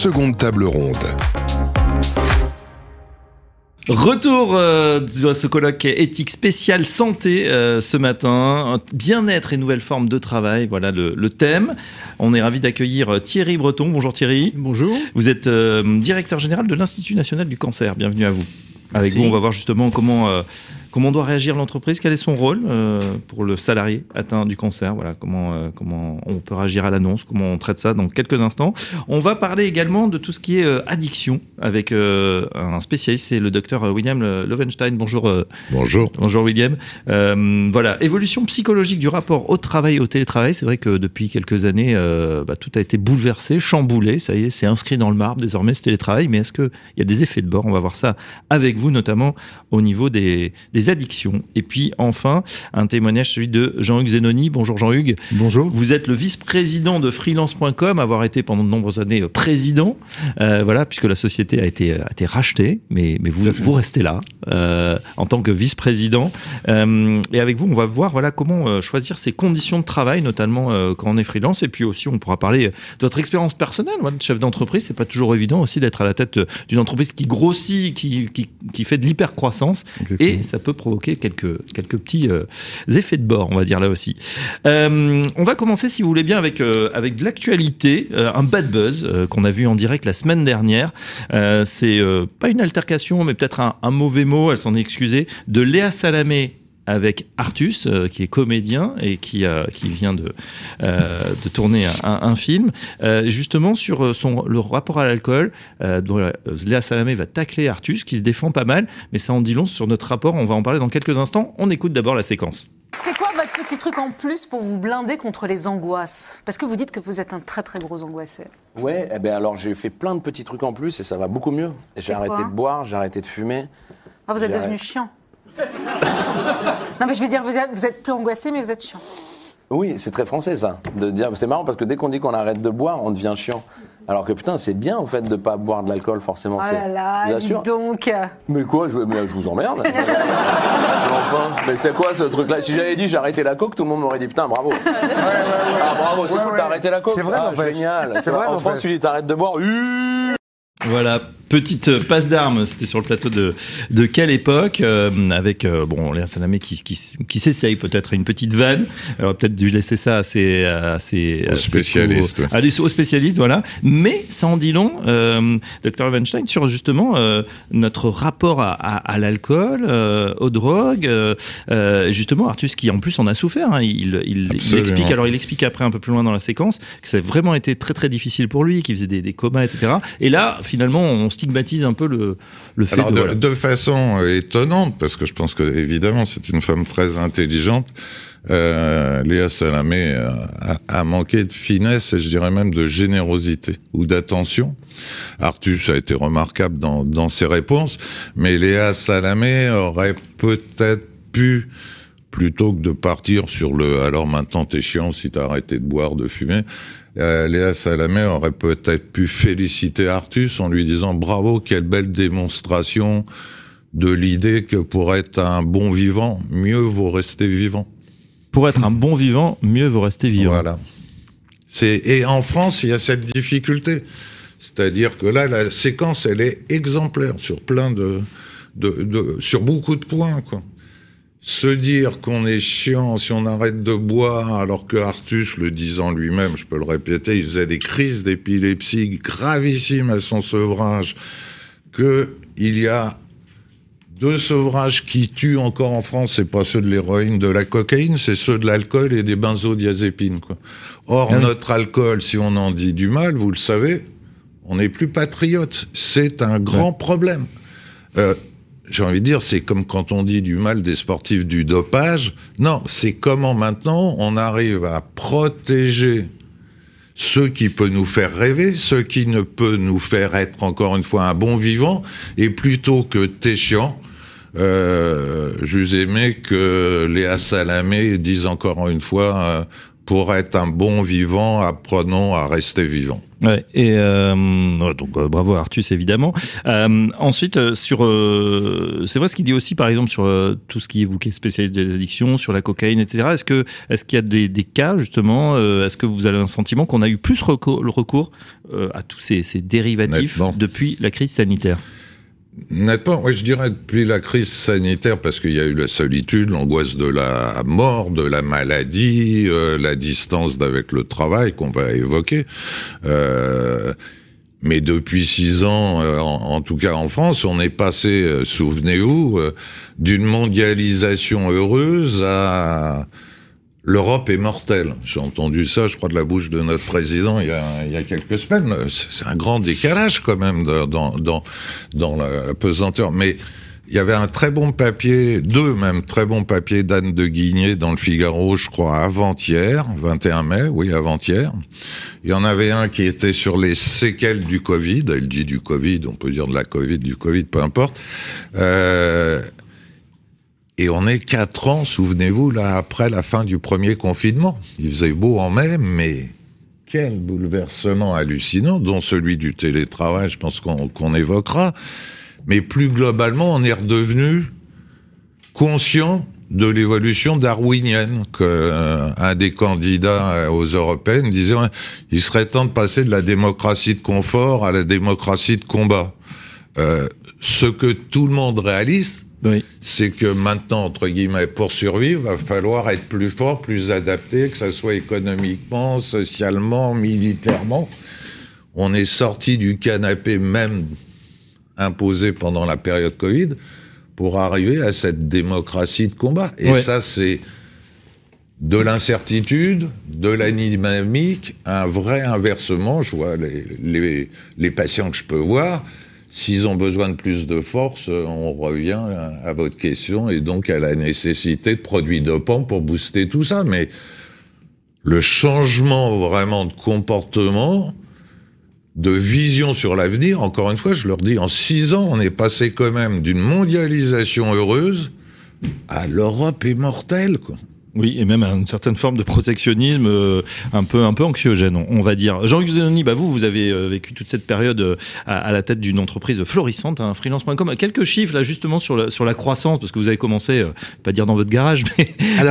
seconde table ronde. Retour de ce colloque éthique spécial santé ce matin, bien-être et nouvelle forme de travail, voilà le thème. On est ravis d'accueillir Thierry Breton. Bonjour Thierry. Bonjour. Vous êtes directeur général de l'Institut national du cancer, bienvenue à vous. Avec Merci. vous, on va voir justement comment doit réagir l'entreprise, quel est son rôle pour le salarié atteint du cancer, voilà, comment on peut réagir à l'annonce, comment on traite ça dans quelques instants. On va parler également de tout ce qui est addiction avec un spécialiste, c'est le docteur William Lovenstein. Bonjour. Bonjour. Bonjour William. Voilà, évolution psychologique du rapport au travail et au télétravail. C'est vrai que depuis quelques années, tout a été bouleversé, chamboulé. Ça y est, c'est inscrit dans le marbre désormais ce télétravail. Mais est-ce qu'il y a des effets de bord ? On va voir ça avec vous, notamment au niveau des addictions. Et puis enfin, un témoignage, celui de Jean-Hugues Zenoni. Bonjour Jean-Hugues. Bonjour. Vous êtes le vice-président de freelance.com, avoir été pendant de nombreuses années président, voilà, puisque la société a été rachetée, mais vous restez là en tant que vice-président. Et avec vous, on va voir voilà comment choisir ses conditions de travail, notamment quand on est freelance. Et puis aussi, on pourra parler de votre expérience personnelle, voilà, de chef d'entreprise. C'est pas toujours évident aussi d'être à la tête d'une entreprise qui grossit, qui fait de l'hypercroissance. Exactement. Et ça peut provoquer quelques petits effets de bord, on va dire là aussi. On va commencer, si vous voulez bien, avec de l'actualité, un bad buzz qu'on a vu en direct la semaine dernière. C'est pas une altercation, mais peut-être un mauvais mot, elle s'en est excusée, de Léa Salamé avec Artus, qui est comédien et qui vient de tourner un film, justement sur le rapport à l'alcool. Dont Léa Salamé va tacler Artus, qui se défend pas mal, mais ça en dit long sur notre rapport. On va en parler dans quelques instants. On écoute d'abord la séquence. C'est quoi votre petit truc en plus pour vous blinder contre les angoisses ? Parce que vous dites que vous êtes un très très gros angoissé. Ouais, alors j'ai fait plein de petits trucs en plus et ça va beaucoup mieux. J'ai C'est arrêté quoi de boire, j'ai arrêté de fumer. Ah, vous êtes J'ai devenu chiant. Non mais je veux dire, vous êtes plus angoissé mais vous êtes chiant. Oui, c'est très français ça, de dire. C'est marrant parce que dès qu'on dit qu'on arrête de boire, on devient chiant. Alors que putain, c'est bien en fait de pas boire de l'alcool forcément. Oh là là, Je vous dis assure. donc. Mais quoi, je vous emmerde. Enfin, mais c'est quoi ce truc-là ? Si j'avais dit j'ai arrêté la coke, tout le monde m'aurait dit putain bravo. Ah bravo, c'est cool, t'as arrêté la coke. C'est vrai, ah, n'empêche. génial. C'est vrai, En France, n'empêche. tu dis t'arrêtes de boire. Voilà, petite passe d'armes, c'était sur le plateau de quelle époque, avec Léa Salamé qui s'essaye peut-être à une petite vanne. Alors peut-être dû laisser ça aux spécialistes. Aux spécialistes, voilà. Mais ça en dit long, Dr. Weinstein, sur justement notre rapport à l'alcool, aux drogues. Justement, Artus qui en plus en a souffert. Hein, il explique. Alors il explique après un peu plus loin dans la séquence que ça a vraiment été très très difficile pour lui, qu'il faisait des comas, etc. Et là, finalement, on stigmatise un peu le fait De façon étonnante, parce que je pense que évidemment c'est une femme très intelligente, Léa Salamé a manqué de finesse et je dirais même de générosité ou d'attention. Artus a été remarquable dans ses réponses, mais Léa Salamé aurait peut-être pu, plutôt que de partir sur alors maintenant t'es chiant si t'as arrêté de boire, de fumer, Léa Salamé aurait peut-être pu féliciter Artus en lui disant bravo, quelle belle démonstration de l'idée que pour être un bon vivant, mieux vaut rester vivant. Pour être un bon vivant, mieux vaut rester vivant. Voilà. Et en France, il y a cette difficulté. C'est-à-dire que là, la séquence, elle est exemplaire sur sur beaucoup de points, quoi. Se dire qu'on est chiant si on arrête de boire, alors que Artus, le disant lui-même, je peux le répéter, il faisait des crises d'épilepsie gravissimes à son sevrage, qu'il y a 2 sevrages qui tuent encore en France, c'est pas ceux de l'héroïne, de la cocaïne, c'est ceux de l'alcool et des benzodiazépines, quoi. Or, notre alcool, si on en dit du mal, vous le savez, on n'est plus patriote. C'est un grand problème. J'ai envie de dire, c'est comme quand on dit du mal des sportifs du dopage. Non, c'est comment maintenant on arrive à protéger ce qui peut nous faire rêver, ce qui ne peut nous faire être encore une fois un bon vivant, et plutôt que t'es chiant, j'eusse aimé que Léa Salamé dise encore une fois pour être un bon vivant, apprenons à rester vivant. Ouais, et donc bravo Artus évidemment. Ensuite c'est vrai ce qu'il dit aussi par exemple sur tout ce qui est vous qui est spécialiste des addictions, sur la cocaïne, etc. Est-ce qu'il y a des cas justement, est-ce que vous avez un sentiment qu'on a eu plus recours à tous ces dérivatifs depuis la crise sanitaire? Nettement, moi je dirais depuis la crise sanitaire, parce qu'il y a eu la solitude, l'angoisse de la mort, de la maladie, la distance avec le travail qu'on va évoquer. Mais depuis 6 ans, en tout cas en France, on est passé, souvenez-vous, d'une mondialisation heureuse à... L'Europe est mortelle. J'ai entendu ça, je crois, de la bouche de notre président il y a quelques semaines. C'est un grand décalage quand même dans la pesanteur. Mais il y avait un très bon papier, 2 même très bons papiers d'Anne de Guigné dans le Figaro, je crois, avant-hier, 21 mai, oui, avant-hier. Il y en avait un qui était sur les séquelles du Covid. Elle dit du Covid, on peut dire de la Covid, du Covid, peu importe. Et on est 4 ans, souvenez-vous, là, après la fin du premier confinement. Il faisait beau en mai, mais quel bouleversement hallucinant, dont celui du télétravail, je pense qu'on évoquera. Mais plus globalement, on est redevenu conscient de l'évolution darwinienne, qu'un des candidats aux européennes disait il serait temps de passer de la démocratie de confort à la démocratie de combat. Ce que tout le monde réalise, oui, c'est que maintenant, entre guillemets, pour survivre, va falloir être plus fort, plus adapté, que ça soit économiquement, socialement, militairement. On est sorti du canapé même imposé pendant la période Covid pour arriver à cette démocratie de combat. Et ouais, ça, c'est de l'incertitude, de la dynamique, un vrai inversement. Je vois les patients que je peux voir. S'ils ont besoin de plus de force, on revient à votre question et donc à la nécessité de produits dopants pour booster tout ça. Mais le changement vraiment de comportement, de vision sur l'avenir, encore une fois, je leur dis, en 6 ans, on est passé quand même d'une mondialisation heureuse à l'Europe est mortelle, quoi. Oui, et même à une certaine forme de protectionnisme un peu anxiogène, on va dire. Jean-Luc Zanoni, vous avez vécu toute cette période à la tête d'une entreprise florissante, hein, freelance.com. Quelques chiffres là justement sur la croissance, parce que vous avez commencé, pas dire dans votre garage, mais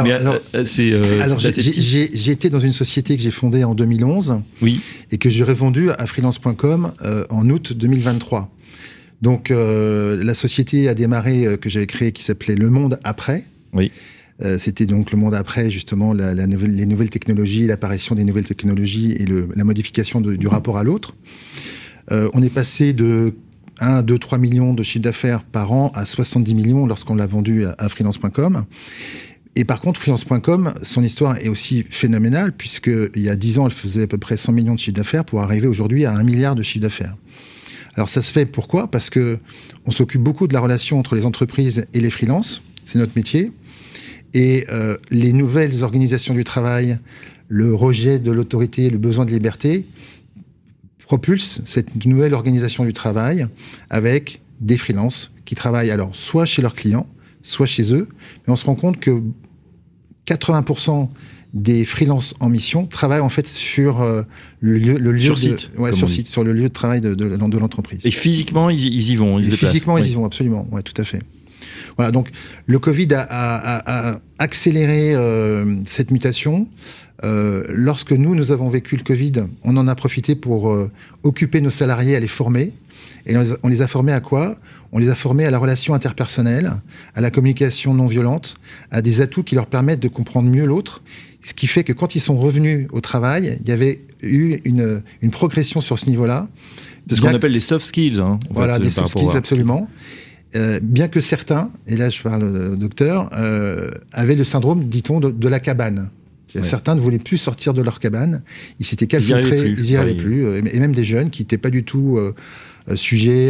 j'ai été dans une société que j'ai fondée en 2011, oui, et que j'ai revendue à freelance.com en août 2023. Donc la société a démarré, que j'avais créée, qui s'appelait Le Monde Après. Oui. C'était donc le monde après, justement, les nouvelles technologies, l'apparition des nouvelles technologies et la modification du rapport à l'autre. On est passé de 1, 2, 3 millions de chiffre d'affaires par an à 70 millions lorsqu'on l'a vendu à freelance.com. Et par contre, freelance.com, son histoire est aussi phénoménale, puisqu'il y a 10 ans, elle faisait à peu près 100 millions de chiffre d'affaires pour arriver aujourd'hui à 1 milliard de chiffre d'affaires. Alors ça se fait pourquoi ? Parce que on s'occupe beaucoup de la relation entre les entreprises et les freelances, c'est notre métier. Et les nouvelles organisations du travail, le rejet de l'autorité, le besoin de liberté, propulsent cette nouvelle organisation du travail avec des freelances qui travaillent alors soit chez leurs clients, soit chez eux. Mais on se rend compte que 80% des freelances en mission travaillent en fait sur le lieu sur site, sur le lieu de travail de l'entreprise. Et physiquement, ils y vont, ils se déplacent. Physiquement, ils y vont, absolument, ouais, tout à fait. Voilà, donc le Covid a accéléré cette mutation. Lorsque nous avons vécu le Covid, on en a profité pour occuper nos salariés, à les former. Et on les a formés à quoi ? On les a formés à la relation interpersonnelle, à la communication non violente, à des atouts qui leur permettent de comprendre mieux l'autre. Ce qui fait que quand ils sont revenus au travail, il y avait eu une progression sur ce niveau-là. C'est ce qu'on appelle les soft skills. Hein, voilà, des soft skills, absolument. Bien que certains, et là je parle docteur, avaient le syndrome, dit-on, de la cabane. Ouais. Certains ne voulaient plus sortir de leur cabane, ils s'étaient calfeutrés, ils n'y arrivaient plus, et même des jeunes qui n'étaient pas du tout sujets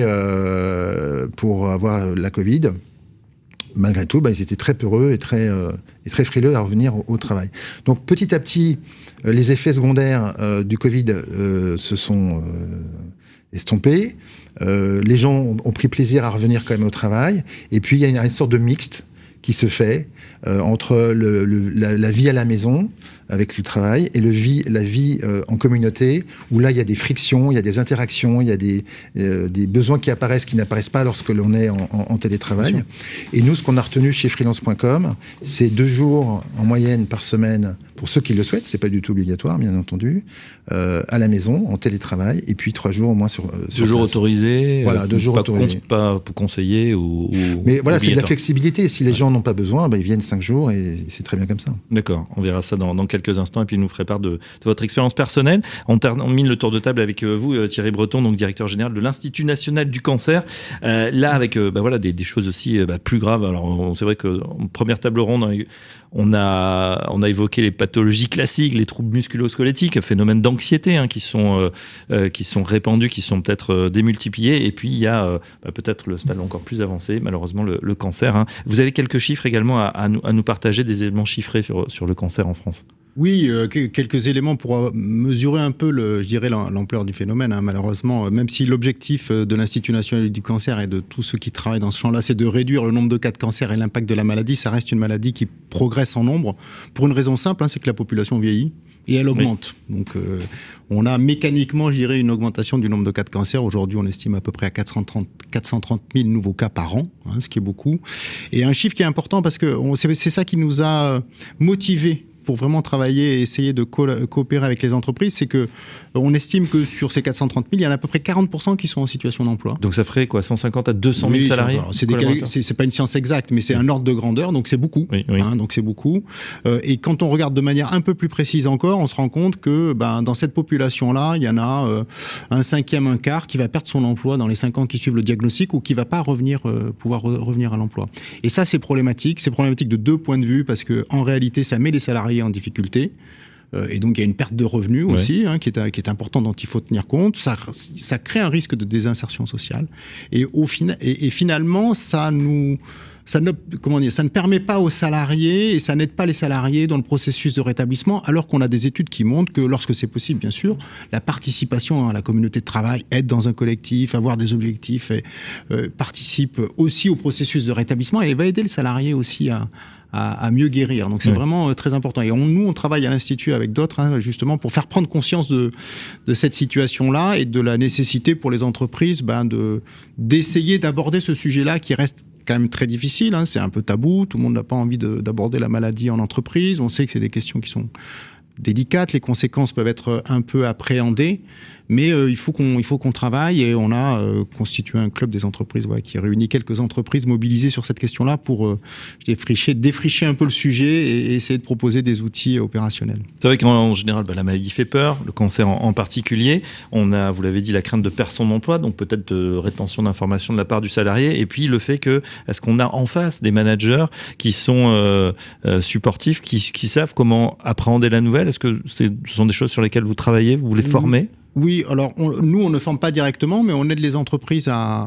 pour avoir la Covid. Malgré tout, ils étaient très peureux et très frileux à revenir au travail. Donc petit à petit, les effets secondaires du Covid se sont estompés. Les gens ont pris plaisir à revenir quand même au travail. Et puis il y a une sorte de mixte qui se fait entre la vie à la maison, avec le travail, et la vie en communauté, où là, il y a des frictions, il y a des interactions, il y a des besoins qui apparaissent, qui n'apparaissent pas lorsque l'on est en télétravail. Et nous, ce qu'on a retenu chez freelance.com, c'est 2 jours en moyenne par semaine, pour ceux qui le souhaitent, c'est pas du tout obligatoire, bien entendu, à la maison, en télétravail, et puis 3 jours au moins sur 2 jours autorisés. Voilà, 2 jours autorisés. Pas conseillés ou mais voilà, c'est de la flexibilité. Si les gens n'ont pas besoin, ils viennent 5 jours et c'est très bien comme ça. D'accord, on verra ça dans quelques instants et puis nous ferez part de votre expérience personnelle. On termine le tour de table avec vous, Thierry Breton, donc directeur général de l'Institut national du cancer. Là, avec des choses aussi plus graves. Alors, c'est vrai qu'en première table ronde, on a évoqué les pathologies classiques, les troubles musculo-squelettiques, phénomènes d'anxiété qui sont répandus, qui sont peut-être démultipliés. Et puis il y a peut-être le stade encore plus avancé, malheureusement le cancer. Vous avez quelques chiffres également à nous partager, des éléments chiffrés sur le cancer en France. Oui, quelques éléments pour mesurer un peu, l'ampleur du phénomène. Malheureusement, même si l'objectif de l'Institut national du cancer et de tous ceux qui travaillent dans ce champ-là, c'est de réduire le nombre de cas de cancer et l'impact de la maladie, ça reste une maladie qui progresse en nombre pour une raison simple, c'est que la population vieillit et elle augmente. Oui. Donc, on a mécaniquement, une augmentation du nombre de cas de cancer. Aujourd'hui, on estime à peu près à 430 000 nouveaux cas par an, ce qui est beaucoup. Et un chiffre qui est important parce que c'est ça qui nous a motivés pour vraiment travailler et essayer de coopérer avec les entreprises, c'est que on estime que sur ces 430 000, il y en a à peu près 40% qui sont en situation d'emploi. Donc ça ferait quoi, 150 à 200 000 salariés? C'est pas une science exacte, mais c'est un ordre de grandeur, donc c'est beaucoup. Oui. Donc c'est beaucoup. Et quand on regarde de manière un peu plus précise encore, on se rend compte que dans cette population-là, il y en a un cinquième, un quart qui va perdre son emploi dans les 5 ans qui suivent le diagnostic ou qui va pas pouvoir revenir à l'emploi. Et ça, c'est problématique. C'est problématique de 2 points de vue parce que en réalité, ça met les salariés en difficulté. Et donc, il y a une perte de revenus aussi, qui est importante, dont il faut tenir compte. Ça crée un risque de désinsertion sociale. Et finalement, ça ne permet pas aux salariés et ça n'aide pas les salariés dans le processus de rétablissement, alors qu'on a des études qui montrent que lorsque c'est possible, bien sûr, la participation à la communauté de travail, être dans un collectif, avoir des objectifs, participe aussi au processus de rétablissement et va aider le salarié aussi à mieux guérir. Donc c'est vraiment très important. Et nous, on travaille à l'Institut avec d'autres, justement, pour faire prendre conscience de cette situation-là et de la nécessité pour les entreprises d'essayer d'aborder ce sujet-là qui reste quand même très difficile. C'est un peu tabou. Tout le monde n'a pas envie d'aborder la maladie en entreprise. On sait que c'est des questions qui sont délicates. Les conséquences peuvent être un peu appréhendées. Mais il faut qu'on travaille et on a constitué un club des entreprises qui réunit quelques entreprises mobilisées sur cette question-là pour défricher un peu le sujet et essayer de proposer des outils opérationnels. C'est vrai qu'en général, la maladie fait peur, le cancer en particulier. On a, vous l'avez dit, la crainte de perdre son emploi, donc peut-être de rétention d'informations de la part du salarié. Et puis le fait est-ce qu'on a en face des managers qui sont supportifs, qui savent comment appréhender la nouvelle? Est-ce que ce sont des choses sur lesquelles vous travaillez, vous les formez? Oui, alors nous on ne forme pas directement, mais on aide les entreprises à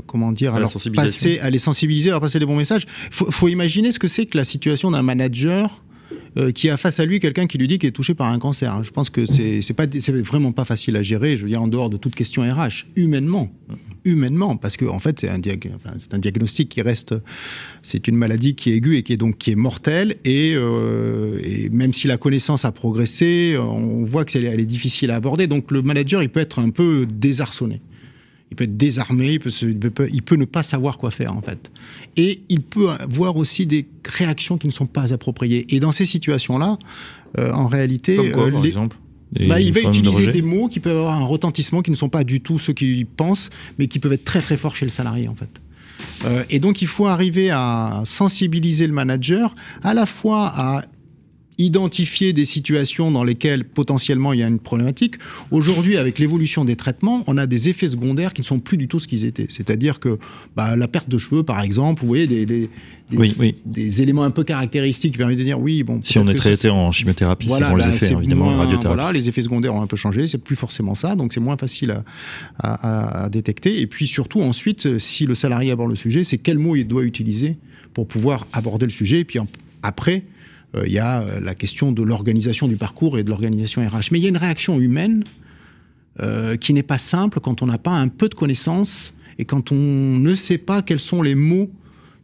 les sensibiliser, à leur passer des bons messages. Faut imaginer ce que c'est que la situation d'un manager qui a face à lui quelqu'un qui lui dit qu'il est touché par un cancer. Je pense que c'est vraiment pas facile à gérer. Je veux dire, en dehors de toute question RH, humainement, parce que en fait c'est un diagnostic qui reste, c'est une maladie qui est aiguë et qui est mortelle et même si la connaissance a progressé, on voit que elle est difficile à aborder. Donc le manager, il peut être un peu désarçonné. Il peut être désarmé, il peut ne pas savoir quoi faire, en fait. Et il peut avoir aussi des réactions qui ne sont pas appropriées. Et dans ces situations-là, en réalité... Comme quoi, par exemple ? Il va utiliser des mots qui peuvent avoir un retentissement qui ne sont pas du tout ceux qu'il pense, mais qui peuvent être très très forts chez le salarié, en fait. Et donc, il faut arriver à sensibiliser le manager, à la fois à identifier des situations dans lesquelles potentiellement il y a une problématique. Aujourd'hui, avec l'évolution des traitements, on a des effets secondaires qui ne sont plus du tout ce qu'ils étaient. C'est-à-dire que la perte de cheveux, par exemple, vous voyez des éléments un peu caractéristiques qui permettent de dire si on est traité en chimiothérapie, c'est les effets, évidemment, en radiothérapie. Les effets secondaires ont un peu changé, c'est plus forcément ça, donc c'est moins facile à détecter. Et puis surtout, ensuite, si le salarié aborde le sujet, c'est quel mot il doit utiliser pour pouvoir aborder le sujet. Et puis après, il y a la question de l'organisation du parcours et de l'organisation RH. Mais il y a une réaction humaine qui n'est pas simple quand on n'a pas un peu de connaissances et quand on ne sait pas quels sont les mots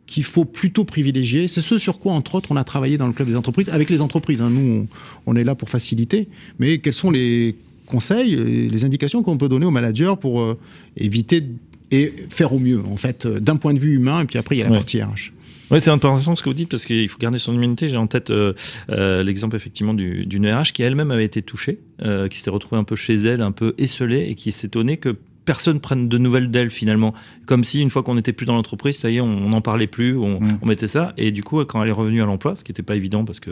qu'il faut plutôt privilégier. C'est ce sur quoi, entre autres, on a travaillé dans le club des entreprises, avec les entreprises. Hein. Nous, on est là pour faciliter. Mais quels sont les conseils, les indications qu'on peut donner aux managers pour éviter et faire au mieux, en fait, d'un point de vue humain, et puis après, il y a la partie RH. Oui, c'est intéressant ce que vous dites, parce qu'il faut garder son humanité. J'ai en tête l'exemple effectivement d'une RH qui elle-même avait été touchée, qui s'était retrouvée un peu chez elle, un peu esselée, et qui s'étonnait que personne prenne de nouvelles d'elle finalement, comme si une fois qu'on n'était plus dans l'entreprise, ça y est, on n'en parlait plus, on mettait ça, et du coup quand elle est revenue à l'emploi, ce qui n'était pas évident parce que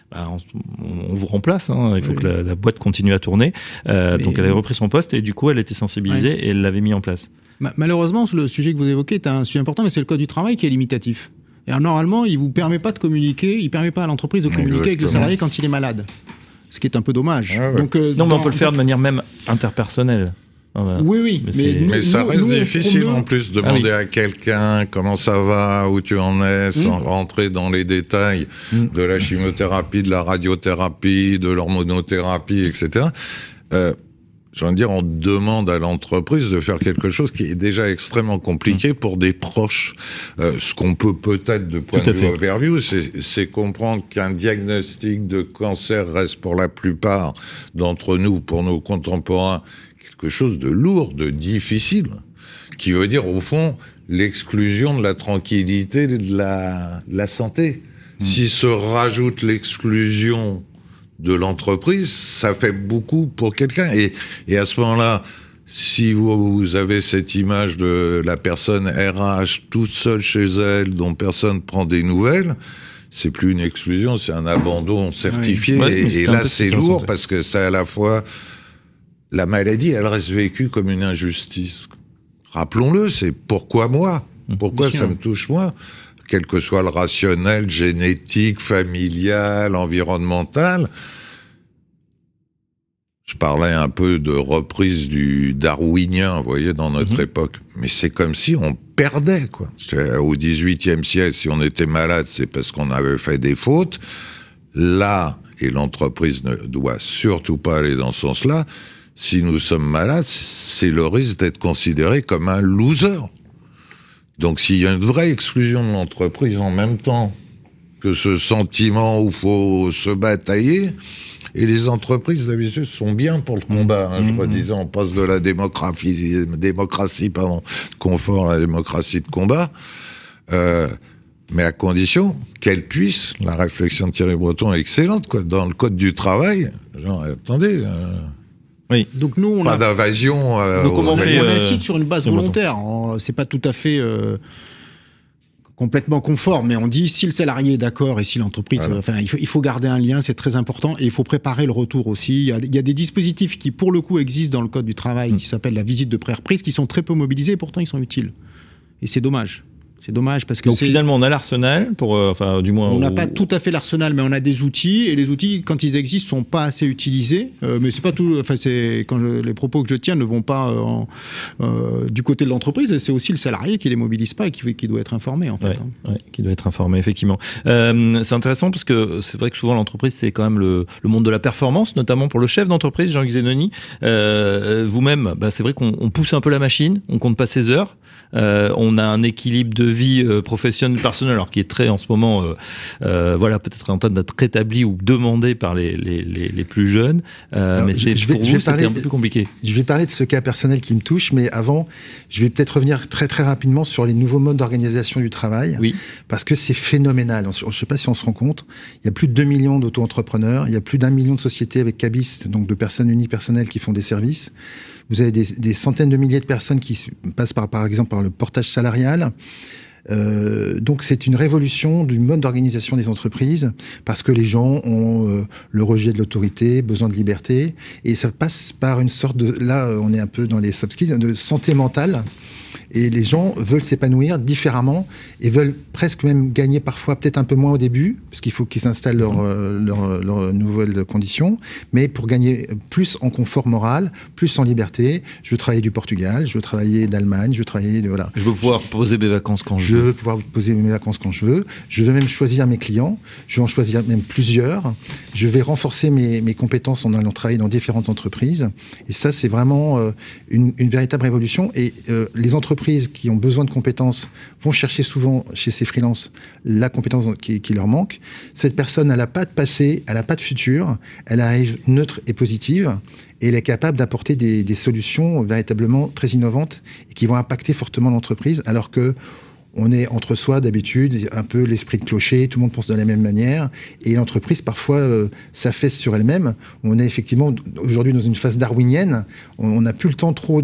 on vous remplace, hein, il faut que la boîte continue à tourner, donc elle avait repris son poste et du coup elle était sensibilisée et elle l'avait mis en place. Malheureusement, le sujet que vous évoquez est un sujet important, mais c'est le code du travail qui est limitatif. Et alors, normalement, il ne vous permet pas de communiquer, il ne permet pas à l'entreprise de communiquer avec le salarié quand il est malade, ce qui est un peu dommage. Donc, non, mais on peut le faire de manière même interpersonnelle. Oui, mais ça reste difficile en plus de demander à quelqu'un comment ça va, où tu en es, sans rentrer dans les détails de la chimiothérapie, de la radiothérapie, de l'hormonothérapie, etc. J'ai envie de dire, on demande à l'entreprise de faire quelque chose qui est déjà extrêmement compliqué pour des proches. Ce qu'on peut peut-être, de point de vue overview, c'est comprendre qu'un diagnostic de cancer reste pour la plupart d'entre nous, pour nos contemporains, quelque chose de lourd, de difficile, qui veut dire, au fond, l'exclusion de la tranquillité, de la santé. Si se rajoute l'exclusion de l'entreprise, ça fait beaucoup pour quelqu'un. Et à ce moment-là, si vous avez cette image de la personne RH toute seule chez elle, dont personne prend des nouvelles, c'est plus une exclusion, c'est un abandon certifié. Et là, c'est lourd parce que c'est à la fois... La maladie, elle reste vécue comme une injustice. Rappelons-le, c'est pourquoi moi ? Pourquoi ça me touche moi ? Quel que soit le rationnel, génétique, familial, environnemental. Je parlais un peu de reprise du darwinien, vous voyez, dans notre époque. Mais c'est comme si on perdait, quoi. Au XVIIIe siècle, si on était malade, c'est parce qu'on avait fait des fautes. Là, et l'entreprise ne doit surtout pas aller dans ce sens-là, si nous sommes malades, c'est le risque d'être considéré comme un loser. Donc s'il y a une vraie exclusion de l'entreprise en même temps que ce sentiment où il faut se batailler, et les entreprises d'habitude sont bien pour le combat, je redisais, on passe de la démocratie confort à la démocratie de combat, mais à condition qu'elle puisse, la réflexion de Thierry Breton est excellente, quoi, dans le code du travail, genre, attendez... Oui. Donc nous, on pas d'invasion. On incite sur une base volontaire. C'est pas tout à fait complètement conforme, mais on dit si le salarié est d'accord et si l'entreprise, il faut garder un lien, c'est très important, et il faut préparer le retour aussi. Il y a des dispositifs qui, pour le coup, existent dans le code du travail, qui s'appellent la visite de pré-reprise, qui sont très peu mobilisés, et pourtant ils sont utiles. Et c'est dommage. C'est dommage parce que finalement on a l'arsenal pour du moins on n'a pas tout à fait l'arsenal, mais on a des outils, et les outils, quand ils existent, sont pas assez utilisés, mais c'est pas tout, c'est quand les propos que je tiens ne vont pas du côté de l'entreprise, c'est aussi le salarié qui les mobilise pas et qui doit être informé en fait. Qui doit être informé effectivement. C'est intéressant parce que c'est vrai que souvent l'entreprise c'est quand même le monde de la performance, notamment pour le chef d'entreprise Jean-Luc Zenoni. Vous-même, c'est vrai qu'on pousse un peu la machine, on compte pas ses heures. On a un équilibre de vie professionnelle, personnelle, alors qui est très en ce moment, peut-être en train d'être rétabli ou demandé par les plus jeunes. Mais pour vous, c'était un peu plus compliqué. Je vais parler de ce cas personnel qui me touche, mais avant, je vais peut-être revenir très très rapidement sur les nouveaux modes d'organisation du travail, parce que c'est phénoménal. Je ne sais pas si on se rend compte, il y a plus de 2 millions d'auto-entrepreneurs, il y a plus d'1 million de sociétés avec cabis, donc de personnes unipersonnelles qui font des services. Vous avez des centaines de milliers de personnes qui passent par exemple par le portage salarial. Donc c'est une révolution du mode d'organisation des entreprises, parce que les gens ont le rejet de l'autorité, besoin de liberté, et ça passe par une sorte de, là on est un peu dans les soft skills, de santé mentale. Et les gens veulent s'épanouir différemment et veulent presque même gagner parfois peut-être un peu moins au début, parce qu'il faut qu'ils s'installent leurs nouvelles conditions, mais pour gagner plus en confort moral, plus en liberté. Je veux travailler du Portugal, je veux travailler d'Allemagne, je veux travailler de... Voilà. Je veux pouvoir poser mes vacances quand je veux. Je veux pouvoir poser mes vacances quand je veux. Je veux même choisir mes clients. Je vais en choisir même plusieurs. Je vais renforcer mes compétences en allant travailler dans différentes entreprises. Et ça, c'est vraiment une véritable révolution. Et les entreprises entreprises qui ont besoin de compétences vont chercher souvent chez ces freelances la compétence qui leur manque. Cette personne, elle n'a pas de passé, elle n'a pas de futur, elle arrive neutre et positive, et elle est capable d'apporter des solutions véritablement très innovantes et qui vont impacter fortement l'entreprise, alors que on est entre soi d'habitude, un peu l'esprit de clocher, tout le monde pense de la même manière, et l'entreprise parfois s'affaisse sur elle-même. On est effectivement aujourd'hui dans une phase darwinienne, on n'a plus le temps trop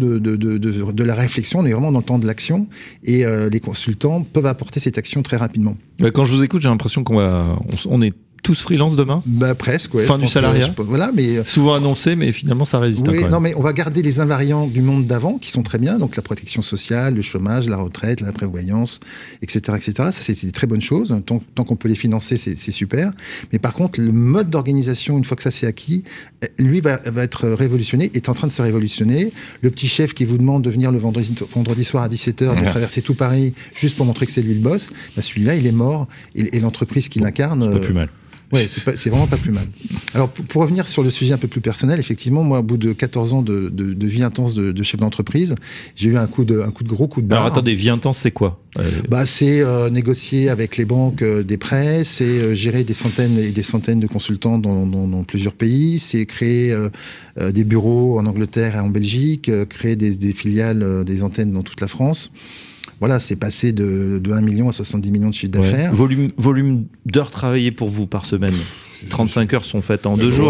de la réflexion, on est vraiment dans le temps de l'action, et les consultants peuvent apporter cette action très rapidement. Quand je vous écoute, j'ai l'impression qu'on est tous freelance demain. Presque, ouais. Fin du salariat. Voilà, mais souvent annoncé, mais finalement ça résiste. Oui, non, mais on va garder les invariants du monde d'avant qui sont très bien, donc la protection sociale, le chômage, la retraite, la prévoyance, etc., etc. Ça, c'est des très bonnes choses. Tant qu'on peut les financer, c'est super. Mais par contre, le mode d'organisation, une fois que ça c'est acquis, lui va être révolutionné, est en train de se révolutionner. Le petit chef qui vous demande de venir le vendredi soir à 17h, de traverser tout Paris juste pour montrer que c'est lui le boss, celui-là, il est mort. Et l'entreprise qui l'incarne. C'est pas plus mal. Ouais, c'est vraiment pas plus mal. Alors, pour revenir sur le sujet un peu plus personnel, effectivement, moi, au bout de 14 ans de vie intense de chef d'entreprise, j'ai eu un gros coup de barre. Alors, attendez, vie intense, c'est quoi? C'est négocier avec les banques des prêts, c'est gérer des centaines et des centaines de consultants dans plusieurs pays, c'est créer des bureaux en Angleterre et en Belgique, créer des filiales, des antennes dans toute la France. Voilà, c'est passé de 1 million à 70 millions de chiffre d'affaires. Volume d'heures travaillées pour vous par semaine? 35 heures sont faites en 2 jours.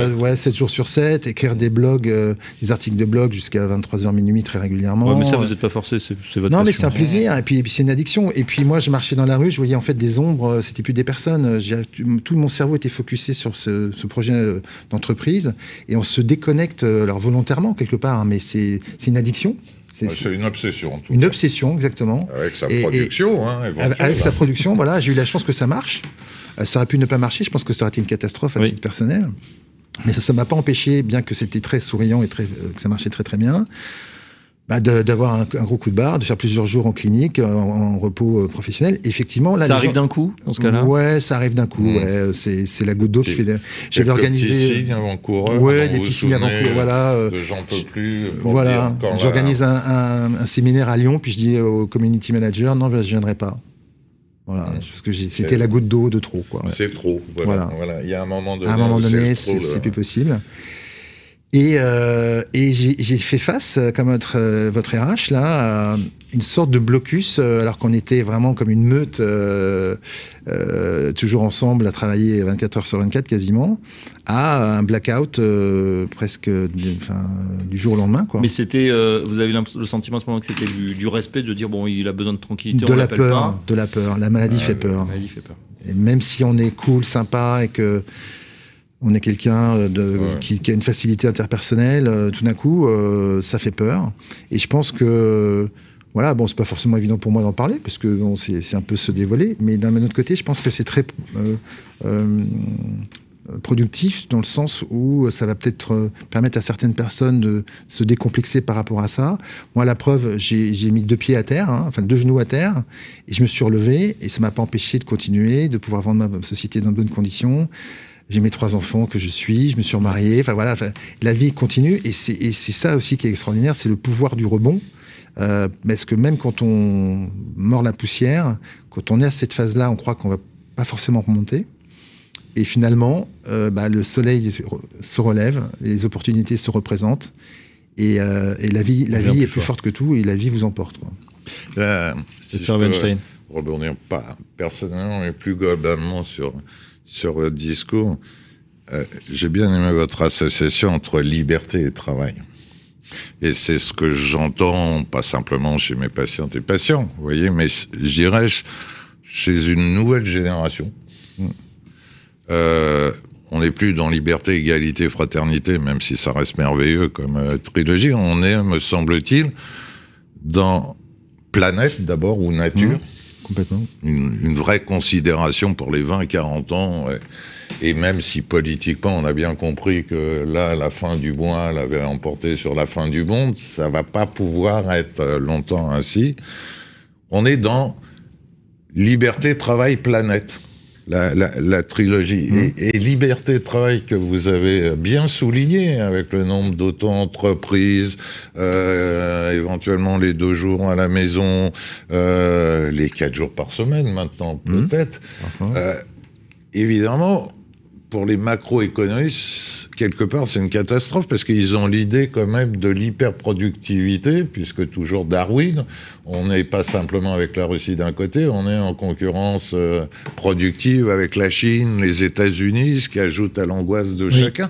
7 jours sur 7, écrire des blogs, des articles de blog jusqu'à 23h minuit très régulièrement. Ouais, mais ça, vous n'êtes pas forcé, c'est votre Non, passion. mais c'est un plaisir, et puis c'est une addiction. Et puis moi, je marchais dans la rue, je voyais en fait des ombres, c'était plus des personnes. Tout mon cerveau était focusé sur ce projet d'entreprise, et on se déconnecte alors volontairement quelque part, hein, mais c'est une addiction. C'est une obsession. Une obsession, exactement. Avec sa production, avec sa production, voilà. J'ai eu la chance que ça marche. Ça aurait pu ne pas marcher. Je pense que ça aurait été une catastrophe à titre personnel. Mais ça m'a pas empêché, bien que c'était très souriant et que ça marchait très très bien, d'avoir un gros coup de barre, de faire plusieurs jours en clinique, en repos professionnel. Effectivement, là, ça arrive d'un coup, dans ce cas-là. Ouais, ça arrive d'un coup. Ouais, c'est la goutte d'eau qui fait. J'avais organisé. Des petits signes avant-coureurs. Ouais, des petits signes avant-coureurs. Voilà. J'en peux plus. Voilà. J'organise un séminaire à Lyon, puis je dis au community manager, non, je viendrai pas. Voilà, parce que c'était la goutte d'eau de trop, quoi. Ouais. C'est trop. Voilà. Il y a un moment donné. À un moment donné, c'est plus possible. Et j'ai fait face, comme votre RH, là, à une sorte de blocus, alors qu'on était vraiment comme une meute, toujours ensemble, à travailler 24 heures sur 24 quasiment, à un blackout presque du jour au lendemain, quoi. Mais c'était, vous avez le sentiment à ce moment que c'était du respect, de dire, bon, il a besoin de tranquillité, de la peur. La maladie fait peur. La maladie fait peur. Et même si on est cool, sympa, et que on est quelqu'un qui a une facilité interpersonnelle, tout d'un coup, ça fait peur. Et je pense que, voilà, bon, c'est pas forcément évident pour moi d'en parler, parce que bon, c'est un peu se dévoiler, mais d'un autre côté, je pense que c'est très productif, dans le sens où ça va peut-être permettre à certaines personnes de se décomplexer par rapport à ça. Moi, la preuve, j'ai mis 2 pieds à terre, enfin 2 genoux à terre, et je me suis relevé, et ça m'a pas empêché de continuer, de pouvoir vendre ma société dans de bonnes conditions. J'ai mes 3 enfants que je me suis remarié, la vie continue, et c'est ça aussi qui est extraordinaire, c'est le pouvoir du rebond, parce que même quand on mord la poussière, quand on est à cette phase-là, on croit qu'on va pas forcément remonter, et finalement, le soleil se relève, les opportunités se représentent, et la vie est plus forte que tout, et la vie vous emporte, quoi. Là, si je peux rebondir pas personnellement, mais plus globalement sur le discours, j'ai bien aimé votre association entre liberté et travail. Et c'est ce que j'entends, pas simplement chez mes patientes et patients, vous voyez, mais je dirais chez une nouvelle génération. On n'est plus dans liberté, égalité, fraternité, même si ça reste merveilleux comme trilogie. On est, me semble-t-il, dans planète d'abord, ou nature. Complètement. Une vraie considération pour les 20 et 40 ans. Et même si politiquement, on a bien compris que là, la fin du mois l'avait emporté sur la fin du monde, ça va pas pouvoir être longtemps ainsi. On est dans liberté, travail, planète. la trilogie. Et liberté de travail que vous avez bien souligné, avec le nombre d'auto-entreprises, éventuellement les 2 jours à la maison, les 4 jours par semaine maintenant, peut-être. Évidemment, pour les macroéconomistes, quelque part, c'est une catastrophe parce qu'ils ont l'idée quand même de l'hyperproductivité, puisque toujours Darwin, on n'est pas simplement avec la Russie d'un côté, on est en concurrence productive avec la Chine, les États-Unis, ce qui ajoute à l'angoisse de chacun.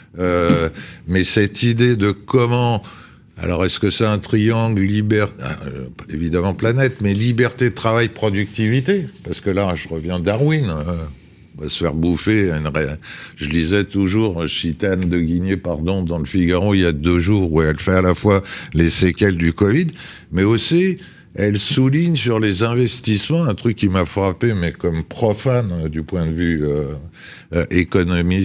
Mais cette idée de comment... Alors, est-ce que c'est un triangle évidemment planète, mais liberté de travail, productivité? Parce que là, je reviens de Darwin... On va se faire bouffer. Je lisais toujours Chitane de Guigné, dans le Figaro, il y a 2 jours, où elle fait à la fois les séquelles du Covid, mais aussi, elle souligne sur les investissements, un truc qui m'a frappé, mais comme profane du point de vue économie,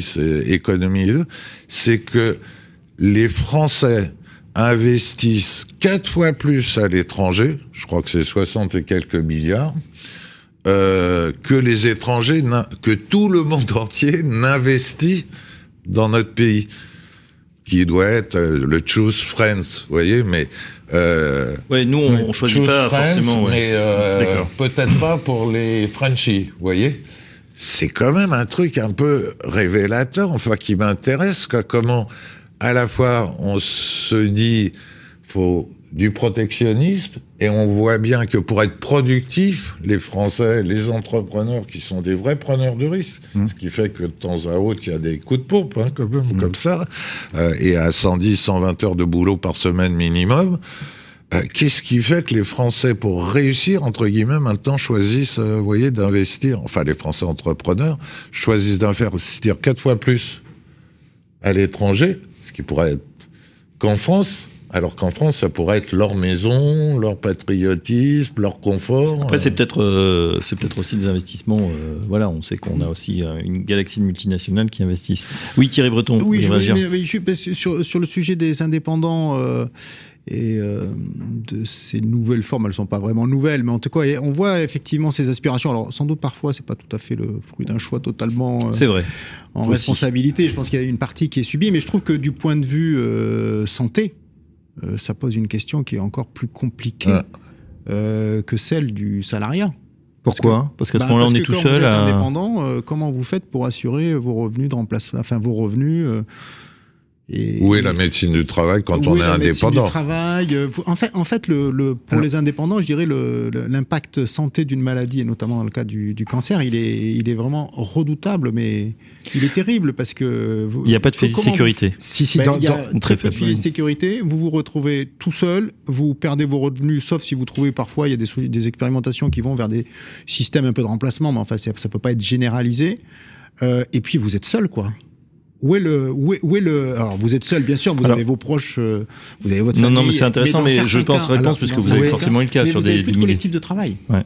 c'est que les Français investissent 4 fois plus à l'étranger, je crois que c'est 60 et quelques milliards, que les étrangers, que tout le monde entier n'investit dans notre pays, qui doit être le choose friends, vous voyez, mais... nous, on choisit pas forcément... Mais peut-être pas pour les Frenchies, vous voyez. C'est quand même un truc un peu révélateur, enfin, qui m'intéresse, comment, à la fois, on se dit, faut du protectionnisme, et on voit bien que pour être productif, les Français, les entrepreneurs qui sont des vrais preneurs de risques, ce qui fait que de temps à autre, il y a des coups de pompe, comme ça, et à 110, 120 heures de boulot par semaine minimum. Qu'est-ce qui fait que les Français, pour réussir, entre guillemets, maintenant choisissent, vous voyez, d'investir, enfin les Français entrepreneurs, choisissent d'investir 4 fois plus à l'étranger, ce qui pourrait être qu'en France. Alors qu'en France, ça pourrait être leur maison, leur patriotisme, leur confort. Après, c'est peut-être aussi des investissements. On sait qu'on a aussi une galaxie de multinationales qui investissent. Oui, Thierry Breton. Oui, sur le sujet des indépendants et de ces nouvelles formes, elles sont pas vraiment nouvelles, mais en tout cas, on voit effectivement ces aspirations. Alors, sans doute parfois, c'est pas tout à fait le fruit d'un choix totalement. C'est vrai. En responsabilité. Je pense qu'il y a une partie qui est subie, mais je trouve que du point de vue santé. Ça pose une question qui est encore plus compliquée que celle du salariat. Pourquoi ? Parce qu'à ce moment-là, on est tout seul. Quand vous êtes indépendant, comment vous faites pour assurer vos revenus de remplacement, vos revenus où est la médecine du travail quand on est indépendant ? Du travail. En fait, pour les indépendants, je dirais l'impact santé d'une maladie, et notamment dans le cas du cancer, il est vraiment redoutable, mais il est terrible parce que il n'y a pas de filet de sécurité. Il y a très peu de filet de sécurité. Vous vous retrouvez tout seul, vous perdez vos revenus, sauf si vous trouvez parfois, il y a des expérimentations qui vont vers des systèmes un peu de remplacement, mais enfin, ça peut pas être généralisé. Et puis vous êtes seul, quoi. Alors, vous êtes seul, bien sûr, vous avez vos proches, vous avez votre famille. Non, mais c'est intéressant, mais je pense réponse, parce que vous avez forcément le cas sur des collectifs de travail. Ouais.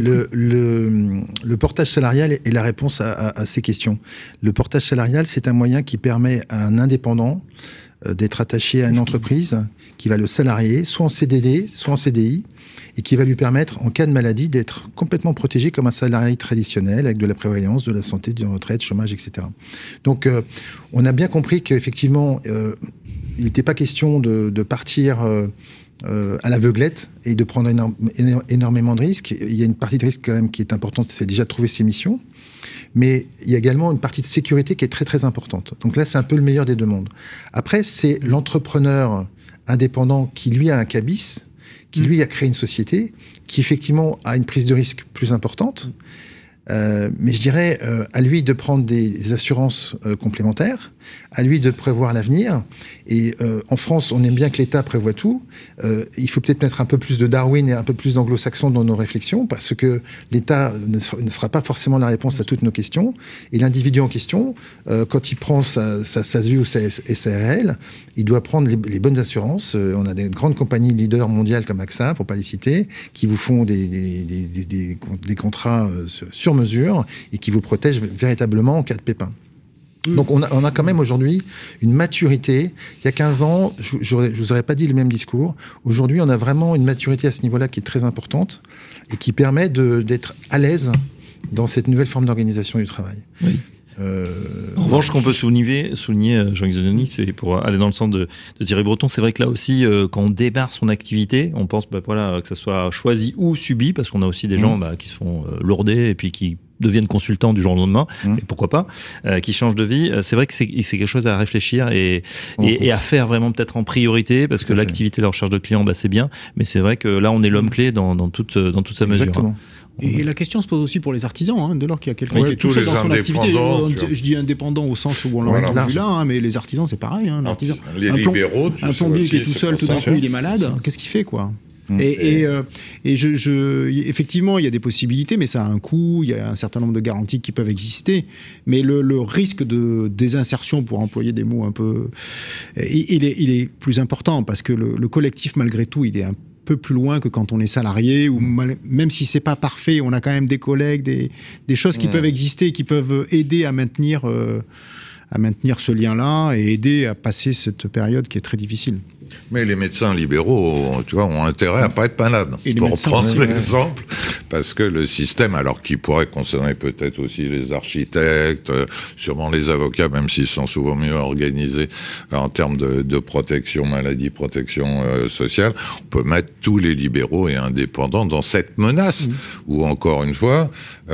Le portage salarial est la réponse à ces questions. Le portage salarial, c'est un moyen qui permet à un indépendant d'être attaché à une entreprise qui va le salarier, soit en CDD, soit en CDI, et qui va lui permettre, en cas de maladie, d'être complètement protégé comme un salarié traditionnel, avec de la prévoyance, de la santé, de la retraite, chômage, etc. Donc, on a bien compris qu'effectivement, il n'était pas question de partir à l'aveuglette et de prendre énormément de risques. Il y a une partie de risque quand même qui est importante, c'est déjà de trouver ses missions. Mais il y a également une partie de sécurité qui est très très importante. Donc là, c'est un peu le meilleur des deux mondes. Après, c'est l'entrepreneur indépendant qui, lui, a un cabis, qui, lui, a créé une société, qui, effectivement, a une prise de risque plus importante. Mais je dirais, à lui de prendre des assurances complémentaires, à lui de prévoir l'avenir. Et en France, on aime bien que l'État prévoit tout. Il faut peut-être mettre un peu plus de Darwin et un peu plus d'anglo-saxon dans nos réflexions, parce que l'État ne sera pas forcément la réponse à toutes nos questions. Et l'individu en question, quand il prend sa SASU ou sa SARL, il doit prendre les bonnes assurances. On a des grandes compagnies leaders mondiales comme AXA, pour pas les citer, qui vous font des contrats sur mesure et qui vous protègent véritablement en cas de pépin. Donc on a quand même aujourd'hui une maturité. Il y a 15 ans, je vous aurais pas dit le même discours. Aujourd'hui, on a vraiment une maturité à ce niveau-là qui est très importante et qui permet d'être à l'aise dans cette nouvelle forme d'organisation du travail. Oui. En revanche, ce qu'on peut souligner Jean-Yves Zanoni, c'est pour aller dans le sens de Thierry Breton, c'est vrai que là aussi, quand on démarre son activité, on pense que ça soit choisi ou subi, parce qu'on a aussi des gens qui se font lourder et puis qui deviennent consultants du jour au lendemain, et pourquoi pas, qui changent de vie. C'est vrai que c'est quelque chose à réfléchir et à faire vraiment peut-être en priorité, parce que l'activité de la recherche de clients, c'est bien, mais c'est vrai que là, on est l'homme clé dans toute sa mesure. Exactement. Et la question se pose aussi pour les artisans, dès lors qu'il y a quelqu'un qui est tout seul dans son activité. Je dis indépendant au sens où on l'a vu là, mais les artisans, c'est pareil. Les libéraux, un plombier qui est tout seul, tout d'un coup, il est malade. Qu'est-ce qu'il fait, quoi ? Et effectivement, il y a des possibilités, mais ça a un coût. Il y a un certain nombre de garanties qui peuvent exister, mais le risque de désinsertion, pour employer des mots un peu, il est plus important, parce que le collectif, malgré tout, il est un peu plus loin que quand on est salarié, ou même si c'est pas parfait, on a quand même des collègues, des choses qui peuvent exister, qui peuvent aider à maintenir ce lien-là et aider à passer cette période qui est très difficile. Mais les médecins libéraux, tu vois, ont intérêt à pas être malades. Pour prendre l'exemple, parce que le système, alors qu'il pourrait concerner peut-être aussi les architectes, sûrement les avocats, même s'ils sont souvent mieux organisés en termes de protection maladie, protection sociale, on peut mettre tous les libéraux et indépendants dans cette menace. Où encore une fois,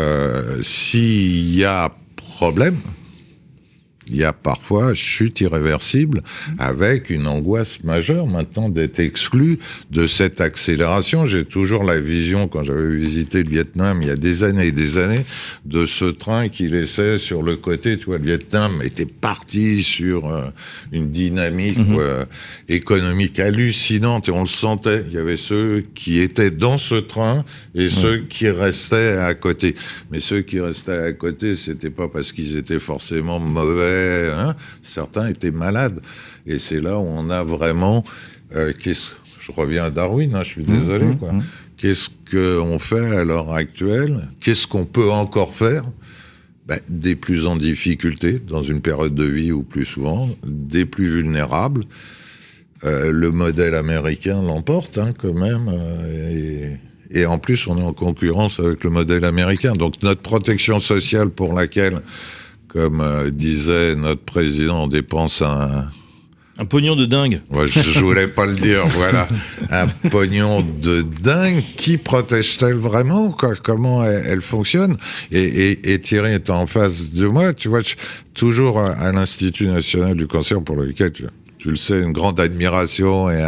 s'il y a problème, il y a parfois chute irréversible, avec une angoisse majeure maintenant d'être exclu de cette accélération. J'ai toujours la vision, quand j'avais visité le Vietnam il y a des années et des années, de ce train qui laissait sur le côté, tu vois, le Vietnam était parti sur une dynamique économique hallucinante, et on le sentait. Il y avait ceux qui étaient dans ce train et ceux qui restaient à côté. Mais ceux qui restaient à côté, c'était pas parce qu'ils étaient forcément mauvais. Certains étaient malades, et c'est là où on a vraiment je reviens à Darwin, je suis désolé, qu'est-ce qu'on fait à l'heure actuelle, qu'est-ce qu'on peut encore faire, des plus en difficulté dans une période de vie, ou plus souvent des plus vulnérables. Le modèle américain l'emporte quand même, et en plus on est en concurrence avec le modèle américain, donc notre protection sociale, pour laquelle, comme disait notre président, on dépense un pognon de dingue. Ouais, je voulais pas le dire, voilà. Un pognon de dingue. Qui protège-t-elle vraiment, quoi? Comment elle fonctionne? Et Thierry est en face de moi, tu vois, toujours à l'Institut National du Cancer, pour lequel, tu le sais, une grande admiration, et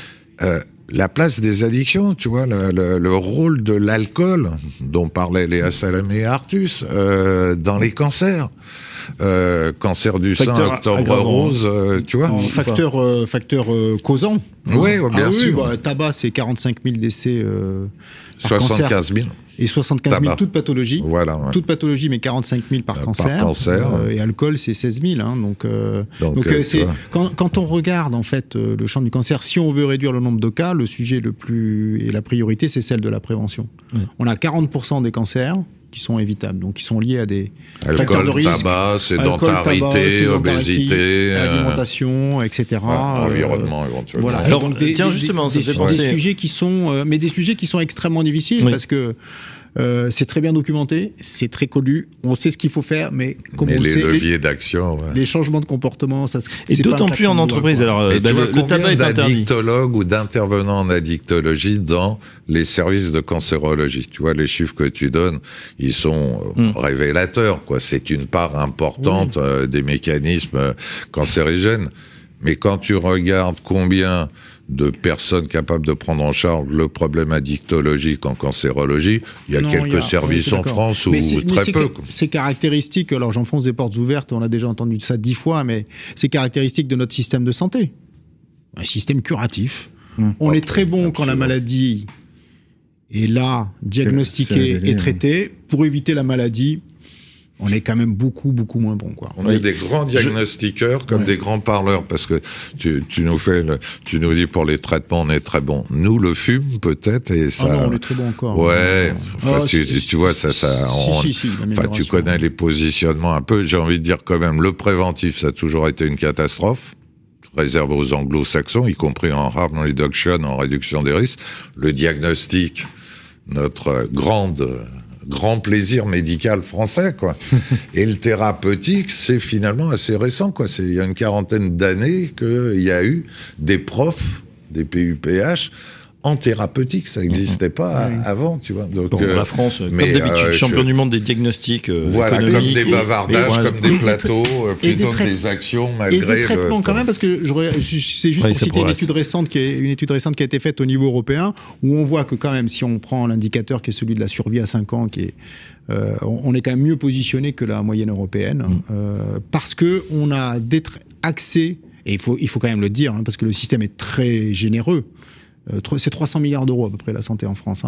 la place des addictions, tu vois, le rôle de l'alcool, dont parlaient Léa Salamé et Artus, dans les cancers. Cancer du sein, octobre rose, tu vois. Facteur causant. Oui, bien sûr. Tabac, c'est 45 000 décès par 75 000. Et 75 000, toute pathologie. Voilà, ouais. Toute pathologie, mais 45 000 par cancer. Et alcool, c'est 16 000. Donc c'est, quand on regarde, en fait, le champ du cancer, si on veut réduire le nombre de cas, le sujet et la priorité, c'est celle de la prévention. On a 40% des cancers qui sont évitables, donc qui sont liés à des facteurs de risque. Tabac, sédentarité, obésité, alimentation, etc. Environnement éventuellement. Voilà. Alors, tiens, justement, ça fait penser... des sujets qui sont extrêmement difficiles, parce que c'est très bien documenté, c'est très connu, on sait ce qu'il faut faire, mais comme on le sait, les leviers d'action, les changements de comportement, et d'autant plus en entreprise. Alors, le tabac est interdit. D'addictologues ou d'intervenants en addictologie dans les services de cancérologie, tu vois, les chiffres que tu donnes, ils sont révélateurs, quoi. C'est une part importante des mécanismes cancérigènes. Mais quand tu regardes combien de personnes capables de prendre en charge le problème addictologique en cancérologie, il y a quelques services en France, ou très peu. C'est caractéristique, alors j'enfonce des portes ouvertes, on a déjà entendu ça 10 fois, mais c'est caractéristique de notre système de santé. Un système curatif. On est très bon quand la maladie est là, diagnostiquée et traitée. Pour éviter la maladie, on est quand même beaucoup moins bon, quoi. On est des grands diagnostiqueurs comme des grands parleurs, parce que tu nous dis pour les traitements on est très bon. Nous, le fume peut-être, et ça. Non, on est très bon encore. Ouais. Tu vois ça. Tu connais les positionnements un peu. J'ai envie de dire quand même, le préventif, ça a toujours été une catastrophe, réservé aux anglo-saxons, y compris en harm reduction, en réduction des risques. Le diagnostic, notre grande grand plaisir médical français, quoi. Et le thérapeutique, c'est finalement assez récent, quoi. Il y a une quarantaine d'années qu'il y a eu des profs, des PUPH, en thérapeutique, ça n'existait pas avant, tu vois. Donc, la France, comme d'habitude, champion du monde des diagnostics voilà, comme des bavardages, comme des plateaux, plutôt que des actions, malgré... Et des traitements quand même, parce que c'est juste pour citer une étude récente qui a été faite au niveau européen, où on voit que quand même, si on prend l'indicateur qui est celui de la survie à 5 ans, qui est... on est quand même mieux positionné que la moyenne européenne, parce qu'on a accès, et il faut quand même le dire, parce que le système est très généreux. C'est 300 milliards d'euros à peu près la santé en France,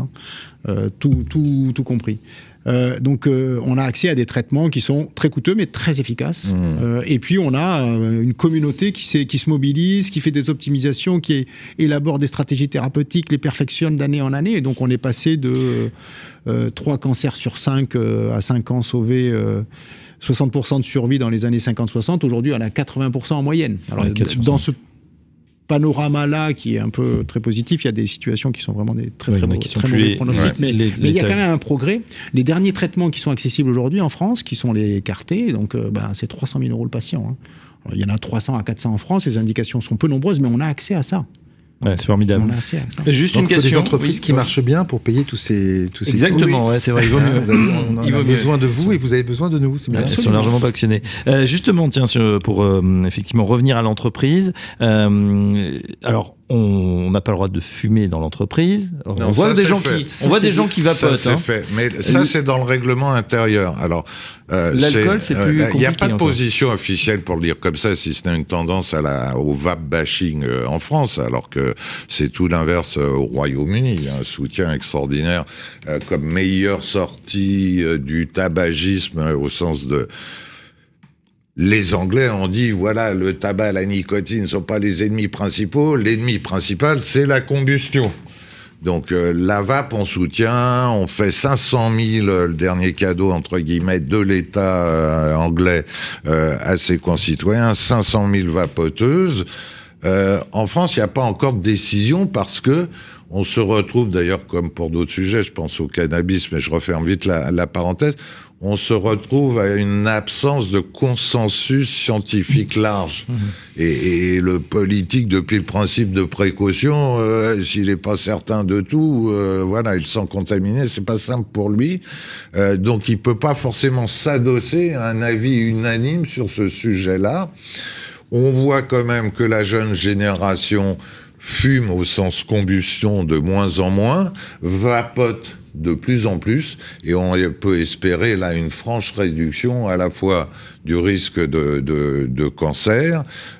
tout compris. Donc on a accès à des traitements qui sont très coûteux mais très efficaces. Et puis on a une communauté qui se mobilise, qui fait des optimisations, qui élabore des stratégies thérapeutiques, les perfectionne d'année en année. Et donc on est passé de 3 cancers sur 5 à 5 ans sauvés. 60% de survie dans les années 50-60. Aujourd'hui, on a 80% en moyenne. Alors, dans ce panorama-là, qui est un peu très positif, il y a des situations qui sont vraiment des très mauvais pronostics, mais il y a quand même un progrès. Les derniers traitements qui sont accessibles aujourd'hui en France, qui sont les CAR-T, donc c'est 300 000 € le patient. Alors, il y en a 300 à 400 en France, les indications sont peu nombreuses, mais on a accès à ça. Ouais, c'est formidable. On a assez à ça. Juste une question. Des entreprises qui marchent bien pour payer tous ces Exactement, ouais, c'est vrai. Il vaut mieux. On a besoin de vous et vous avez besoin de nous. C'est bien. Ils sont largement pas actionnés. Justement, tiens, pour effectivement revenir à l'entreprise. Alors, on n'a pas le droit de fumer dans l'entreprise. On voit des gens qui vapotent. Ça, c'est fait. Mais ça, c'est dans le règlement intérieur. Alors, l'alcool, c'est plus compliqué. Il n'y a pas de position officielle pour le dire comme ça, si ce n'est une tendance au vape bashing en France, alors que c'est tout l'inverse au Royaume-Uni. Il y a un soutien extraordinaire comme meilleure sortie du tabagisme au sens de... Les Anglais ont dit, voilà, le tabac, la nicotine ne sont pas les ennemis principaux. L'ennemi principal, c'est la combustion. Donc, la vape, on soutient. On fait 500 000, le dernier cadeau, entre guillemets, de l'État anglais à ses concitoyens. 500 000 vapoteuses. En France, il n'y a pas encore de décision parce que on se retrouve, d'ailleurs, comme pour d'autres sujets, je pense au cannabis, mais je referme vite la parenthèse, on se retrouve à une absence de consensus scientifique large. Et le politique, depuis le principe de précaution, s'il n'est pas certain de tout, voilà, il se sent contaminé, c'est pas simple pour lui. Donc il peut pas forcément s'adosser à un avis unanime sur ce sujet-là. On voit quand même que la jeune génération fume au sens combustion de moins en moins, vapote de plus en plus, et on peut espérer là une franche réduction à la fois du risque de cancer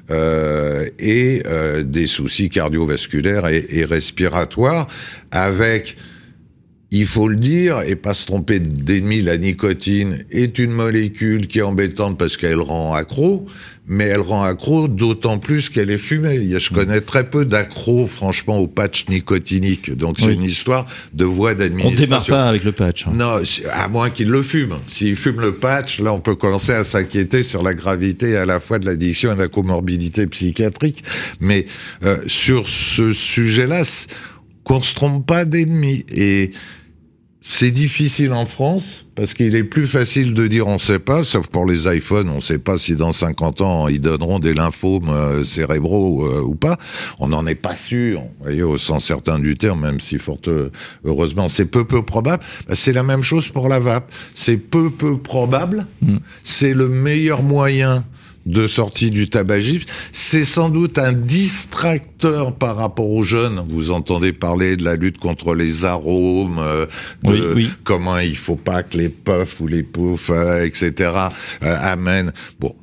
et des soucis cardiovasculaires et respiratoires, avec, il faut le dire, et pas se tromper d'ennemi, la nicotine est une molécule qui est embêtante parce qu'elle rend accro, mais elle rend accro d'autant plus qu'elle est fumée. Je connais très peu d'accros, franchement, au patch nicotinique. Donc, c'est une histoire de voie d'administration. On démarre pas avec le patch. Non, à moins qu'il le fume. S'il fume le patch, là, on peut commencer à s'inquiéter sur la gravité à la fois de l'addiction et de la comorbidité psychiatrique. Mais sur ce sujet-là, qu'on se trompe pas d'ennemis. Et c'est difficile en France, parce qu'il est plus facile de dire on sait pas, sauf pour les iPhones, on sait pas si dans 50 ans ils donneront des lymphomes cérébraux ou pas. On n'en est pas sûr, vous voyez, au sens certain du terme, même si fort heureusement c'est peu probable. C'est la même chose pour la vape. C'est peu probable. C'est le meilleur moyen de sortie du tabagisme. C'est sans doute un distracteur par rapport aux jeunes. Vous entendez parler de la lutte contre les arômes, comment il faut pas que les puffs ou les poufs, etc., amènent. Bon,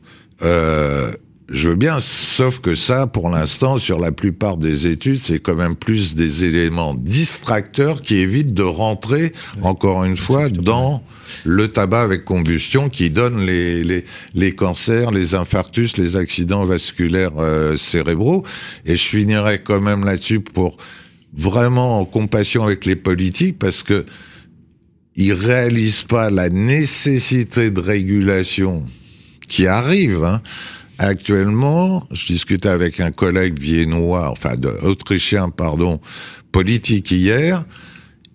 je veux bien, sauf que ça, pour l'instant, sur la plupart des études, c'est quand même plus des éléments distracteurs qui évitent de rentrer, encore une fois, dans le tabac avec combustion qui donne les cancers, les infarctus, les accidents vasculaires cérébraux. Et je finirai quand même là-dessus pour vraiment en compassion avec les politiques, parce que ils réalisent pas la nécessité de régulation qui arrive, Actuellement, je discutais avec un collègue viennois, autrichien, politique hier.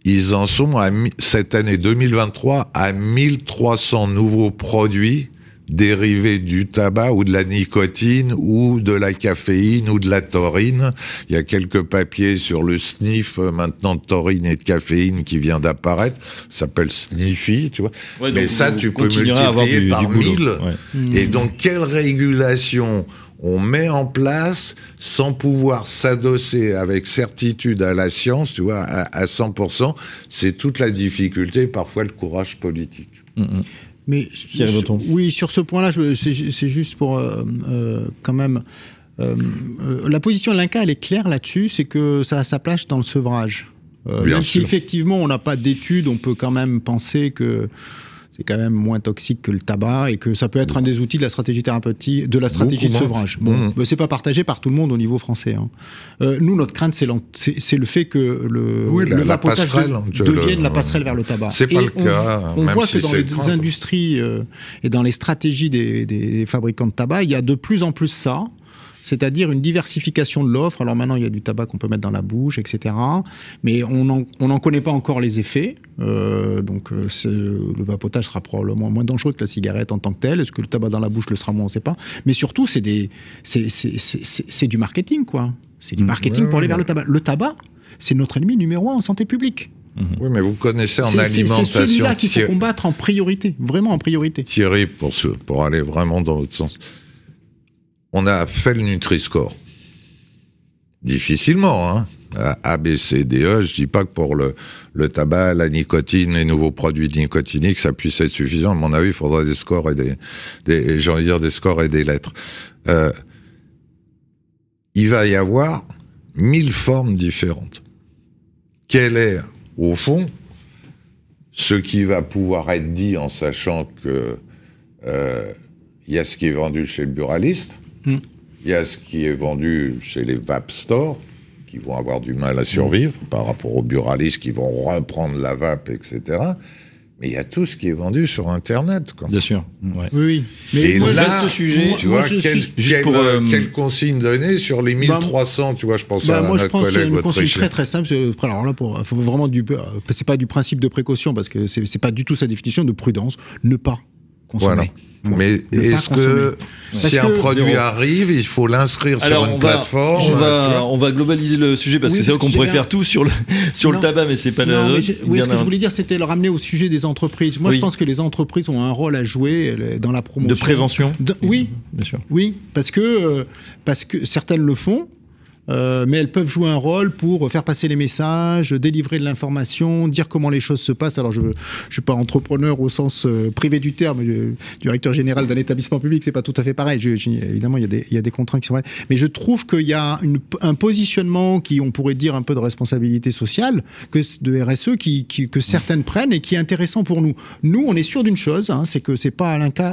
ils en sont cette année 2023 à 1300 nouveaux produits dérivés du tabac ou de la nicotine ou de la caféine ou de la taurine. Il y a quelques papiers sur le sniff maintenant de taurine et de caféine qui vient d'apparaître. Ça s'appelle Sniffy, tu vois. Ouais, mais ça, tu peux multiplier par 1000. Ouais. Et donc, quelle régulation on met en place sans pouvoir s'adosser avec certitude à la science, tu vois, à 100%. C'est toute la difficulté, parfois le courage politique. Mais oui, sur ce point-là, c'est juste pour quand même... la position de l'INCa, elle est claire là-dessus, c'est que ça a sa place dans le sevrage. Même si effectivement on n'a pas d'études, on peut quand même penser que c'est quand même moins toxique que le tabac et que ça peut être un des outils de la stratégie thérapeutique, de la stratégie de sevrage. Bon, c'est pas partagé par tout le monde au niveau français. Hein. Nous, notre crainte, c'est le fait que le vapotage devienne la passerelle vers le tabac. C'est pas le cas. On voit que dans les industries et dans les stratégies des fabricants de tabac, il y a de plus en plus ça. C'est-à-dire une diversification de l'offre. Alors maintenant, il y a du tabac qu'on peut mettre dans la bouche, etc. Mais on n'en connaît pas encore les effets. Donc le vapotage sera probablement moins dangereux que la cigarette en tant que telle. Est-ce que le tabac dans la bouche le sera moins? On ne sait pas. Mais surtout, c'est du marketing, quoi. C'est du marketing pour aller vers le tabac. Le tabac, c'est notre ennemi numéro 1 en santé publique. Oui, mais vous connaissez en alimentation... C'est celui-là qu'il faut combattre en priorité, vraiment en priorité. Thierry, pour aller vraiment dans votre sens... On a fait le Nutri-Score. Difficilement, hein. A, B, C, D, E. Je dis pas que pour le tabac, la nicotine, les nouveaux produits nicotiniques, ça puisse être suffisant. À mon avis, il faudra des scores et j'ai envie de dire des scores et des lettres. Il va y avoir 1000 formes différentes. Quel est, au fond, ce qui va pouvoir être dit en sachant que il y a ce qui est vendu chez le buraliste, il y a ce qui est vendu chez les vape stores, qui vont avoir du mal à survivre par rapport aux buralistes qui vont reprendre la vape, etc. Mais il y a tout ce qui est vendu sur Internet, quoi. Bien sûr. Ouais. Oui. Mais et moi, là, ce sujet, tu vois, quelle consigne donner sur les 1300, tu vois, je pense à notre collègue autrichien. Moi, je pense une consigne très très simple. Alors là, faut vraiment c'est pas du principe de précaution, parce que c'est pas du tout sa définition de prudence. Ne pas consommer. Voilà. Mais est-ce que si un produit arrive, il faut l'inscrire sur une plateforme? On va globaliser le sujet parce que c'est vrai qu'on pourrait faire tout sur le tabac, mais c'est pas ce que je voulais dire, c'était le ramener au sujet des entreprises. Moi, je pense que les entreprises ont un rôle à jouer dans la promotion. De prévention. Oui, bien sûr. Oui, parce que certaines le font. Mais elles peuvent jouer un rôle pour faire passer les messages, délivrer de l'information, dire comment les choses se passent. Alors, je suis pas entrepreneur au sens privé du terme, directeur général d'un établissement public, c'est pas tout à fait pareil. Évidemment, il y a des contraintes qui sont vraies. Mais je trouve qu'il y a un positionnement qui, on pourrait dire, un peu de responsabilité sociale, de RSE, que certaines prennent et qui est intéressant pour nous. Nous, on est sûr d'une chose, hein, c'est que c'est pas à l'INCa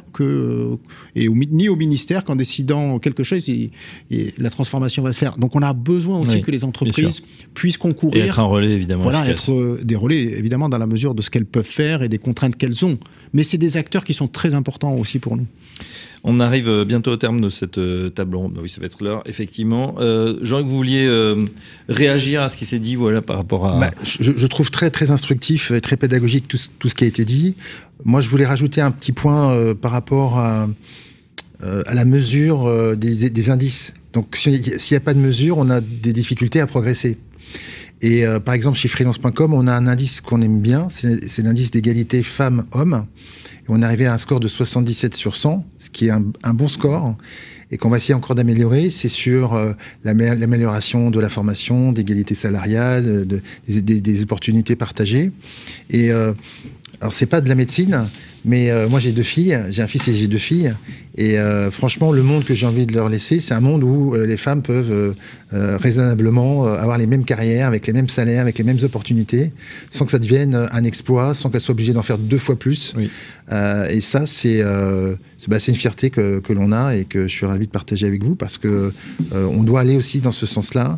ni au ministère qu'en décidant quelque chose, la transformation va se faire. Donc, on a besoin aussi que les entreprises puissent concourir. Et être un relais, évidemment. Voilà, être des relais, évidemment, dans la mesure de ce qu'elles peuvent faire et des contraintes qu'elles ont. Mais c'est des acteurs qui sont très importants aussi pour nous. On arrive bientôt au terme de cette table ronde. Oui, ça va être l'heure, effectivement. Jean, que vous vouliez réagir à ce qui s'est dit, voilà, par rapport à... Je trouve très, très instructif et très pédagogique tout ce qui a été dit. Moi, je voulais rajouter un petit point par rapport à la mesure des indices. Donc, s'il n'y a pas de mesure, on a des difficultés à progresser. Et par exemple, chez freelance.com, on a un indice qu'on aime bien, c'est l'indice d'égalité femmes-hommes. Et on est arrivé à un score de 77 sur 100, ce qui est un bon score, et qu'on va essayer encore d'améliorer. C'est sur l'amélioration de la formation, d'égalité salariale, des opportunités partagées. Et alors, c'est pas de la médecine, mais moi j'ai 2 filles, j'ai un fils et j'ai 2 filles, et franchement le monde que j'ai envie de leur laisser, c'est un monde où les femmes peuvent raisonnablement avoir les mêmes carrières, avec les mêmes salaires, avec les mêmes opportunités, sans que ça devienne un exploit, sans qu'elles soient obligées d'en faire 2 fois plus. Oui. Et ça, c'est une fierté que l'on a et que je suis ravi de partager avec vous, parce que on doit aller aussi dans ce sens-là.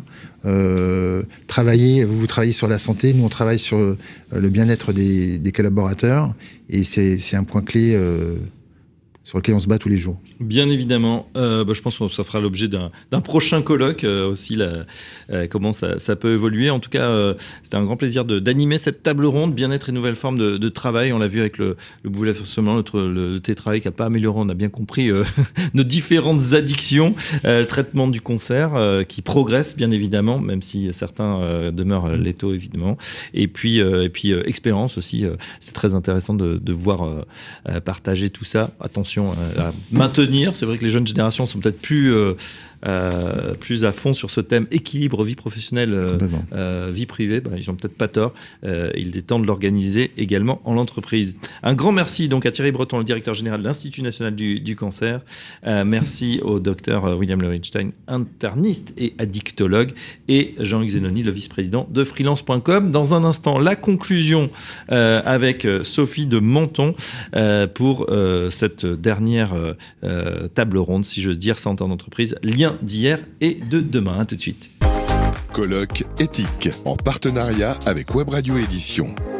Vous travaillez sur la santé, nous on travaille sur le bien-être des collaborateurs, et c'est un point clé sur lequel on se bat tous les jours. Bien évidemment. Je pense que ça fera l'objet d'un prochain colloque aussi, comment ça peut évoluer. En tout cas, c'était un grand plaisir d'animer cette table ronde, bien-être et nouvelles formes de travail. On l'a vu avec le bouleversement, le télétravail qui n'a pas amélioré. On a bien compris nos différentes addictions. Le traitement du cancer qui progresse, bien évidemment, même si certains demeurent létaux, évidemment. Et puis expérience aussi. C'est très intéressant de voir partager tout ça. Attention à maintenir. C'est vrai que les jeunes générations sont peut-être plus à fond sur ce thème équilibre vie professionnelle, vie privée. Ils n'ont peut-être pas tort. Il est temps de l'organiser également en l'entreprise. Un grand merci donc à Thierry Breton, le directeur général de l'Institut national du cancer. Merci au docteur William Lowenstein, interniste et addictologue, et Jean-Luc Zenoni, le vice-président de freelance.com. Dans un instant, la conclusion avec Sophie de Menton pour cette dernière table ronde, si j'ose dire, santé en entreprise, lien d'hier et de demain. À tout de suite. Colloque éthique en partenariat avec Web Radio Édition.